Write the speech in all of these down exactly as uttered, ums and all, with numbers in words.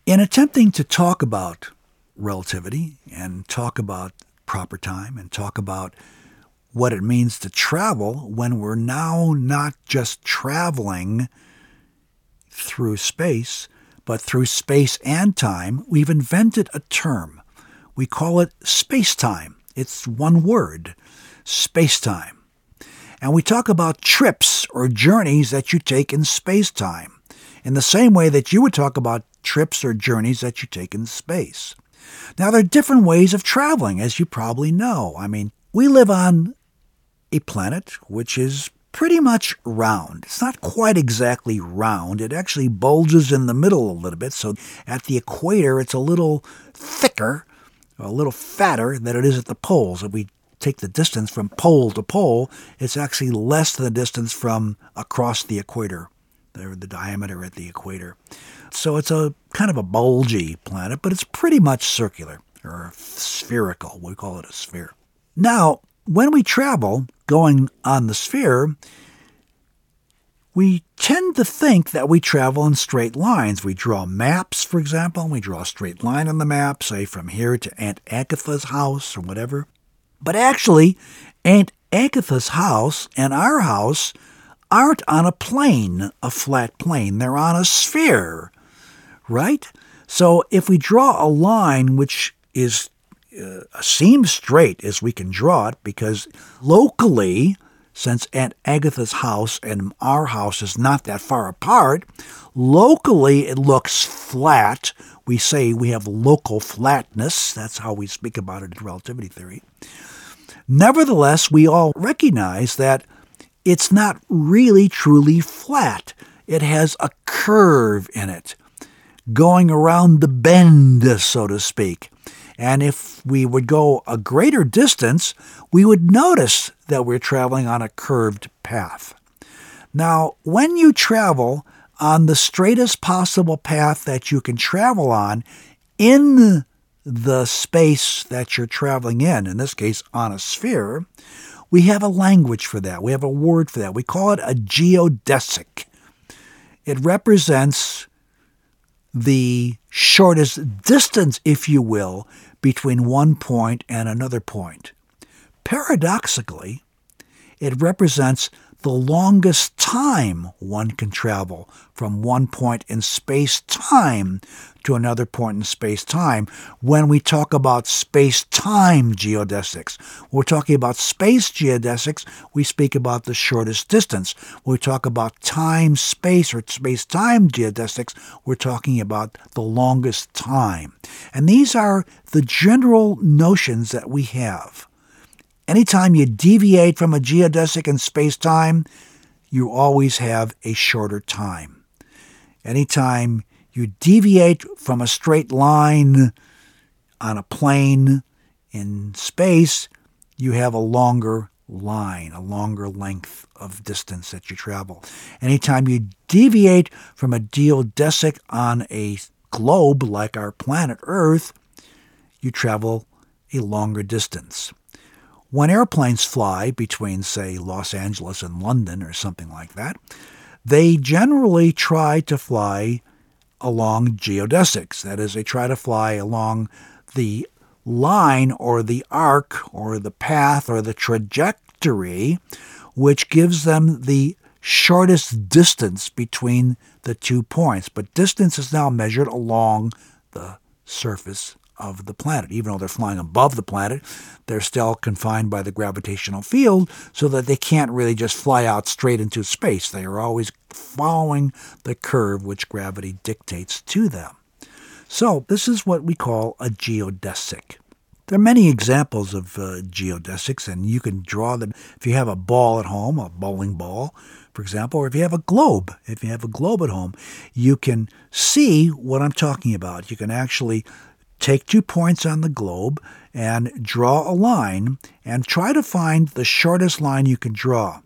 In attempting to talk about relativity and talk about proper time and talk about what it means to travel when we're now not just traveling through space, but through space and time, we've invented a term. We call it space-time. It's one word, space-time. And we talk about trips or journeys that you take in space-time, in the same way that you would talk about trips or journeys that you take in space. Now, there are different ways of traveling, as you probably know. I mean, we live on a planet which is pretty much round. It's not quite exactly round. It actually bulges in the middle a little bit, so at the equator it's a little thicker, a little fatter than it is at the poles. If we take the distance from pole to pole, it's actually less than the distance from across the equator, the, the diameter at the equator. So it's a kind of a bulgy planet, but it's pretty much circular, or spherical. We call it a sphere. Now, when we travel going on the sphere, we tend to think that we travel in straight lines. We draw maps, for example, and we draw a straight line on the map, say from here to Aunt Agatha's house or whatever. But actually, Aunt Agatha's house and our house aren't on a plane, a flat plane. They're on a sphere, right? So if we draw a line which is uh, seems straight as we can draw it, because locally, since Aunt Agatha's house and our house is not that far apart, locally it looks flat. We say we have local flatness. That's how we speak about it in relativity theory. Nevertheless, we all recognize that it's not really truly flat. It has a curve in it, going around the bend, so to speak. And if we would go a greater distance, we would notice that we're traveling on a curved path. Now, when you travel on the straightest possible path that you can travel on in the space that you're traveling in, in this case on a sphere, we have a language for that. We have a word for that. We call it a geodesic. It represents the shortest distance, if you will, between one point and another point. Paradoxically, it represents the longest time one can travel from one point in space-time to another point in space-time. When we talk about space-time geodesics, when we're talking about space geodesics, we speak about the shortest distance. When we talk about time-space or space-time geodesics, we're talking about the longest time. And these are the general notions that we have. Anytime you deviate from a geodesic in space-time, you always have a shorter time. Anytime you deviate from a straight line on a plane in space, you have a longer line, a longer length of distance that you travel. Anytime you deviate from a geodesic on a globe like our planet Earth, you travel a longer distance. When airplanes fly between, say, Los Angeles and London or something like that, they generally try to fly along geodesics. That is, they try to fly along the line or the arc or the path or the trajectory which gives them the shortest distance between the two points. But distance is now measured along the surface of the planet. Even though they're flying above the planet, they're still confined by the gravitational field so that they can't really just fly out straight into space. They are always following the curve which gravity dictates to them. So this is what we call a geodesic. There are many examples of uh, geodesics, and you can draw them if you have a ball at home, a bowling ball, for example, or if you have a globe. If you have a globe at home, you can see what I'm talking about. You can actually take two points on the globe and draw a line and try to find the shortest line you can draw.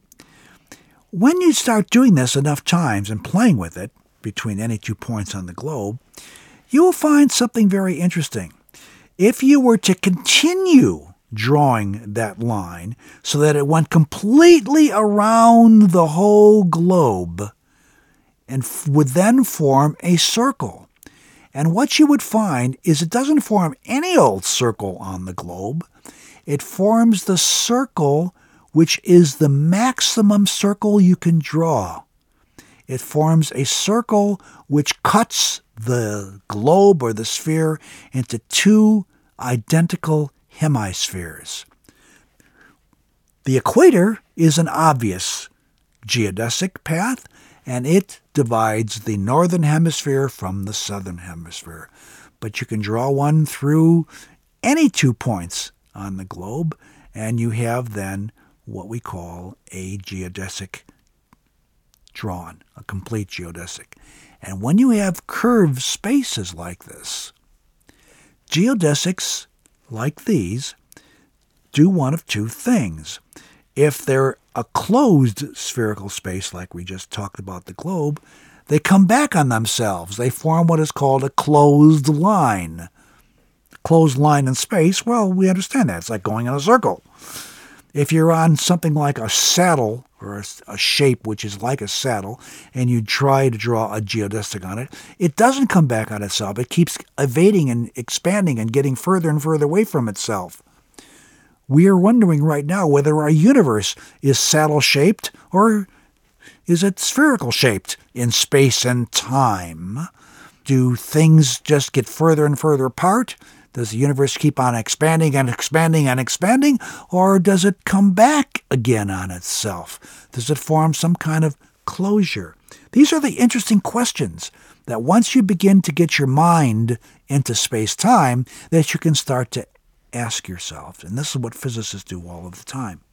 When you start doing this enough times and playing with it between any two points on the globe, you will find something very interesting. If you were to continue drawing that line so that it went completely around the whole globe and f- would then form a circle, And what you would find is it doesn't form any old circle on the globe. It forms the circle which is the maximum circle you can draw. It forms a circle which cuts the globe or the sphere into two identical hemispheres. The equator is an obvious geodesic path, and it divides the northern hemisphere from the southern hemisphere. But you can draw one through any two points on the globe, and you have then what we call a geodesic drawn, a complete geodesic. And when you have curved spaces like this, geodesics like these do one of two things. If they're a closed spherical space like we just talked about the globe, they come back on themselves. They form what is called a closed line. Closed line in space, well, we understand that. It's like going in a circle. If you're on something like a saddle, or a, a shape which is like a saddle, and you try to draw a geodesic on it, it doesn't come back on itself. It keeps evading and expanding and getting further and further away from itself. We are wondering right now whether our universe is saddle-shaped or is it spherical-shaped in space and time? Do things just get further and further apart? Does the universe keep on expanding and expanding and expanding, or does it come back again on itself? Does it form some kind of closure? These are the interesting questions that once you begin to get your mind into space-time, that you can start to ask yourself. And this is what physicists do all of the time.